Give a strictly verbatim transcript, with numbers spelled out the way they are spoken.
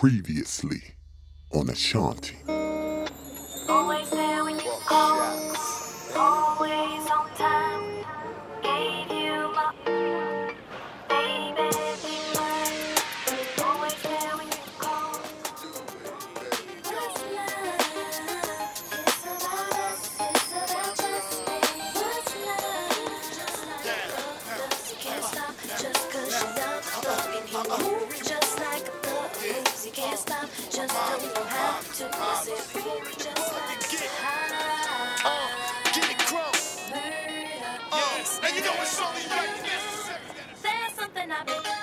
Previously on Ashanti. Always there when you call, always on time. Gave you my baby, be mine. Always there when you call. What's love? It's about us, it's about just me. What's love? Just like a buzz, you can't stop just 'cause you love fucking you. Move just like a buzz, you can't stop, just don't know how to miss it. Free just like high. Uh, get it crunk. Murder. Uh, and you know it's only right. There's something I've been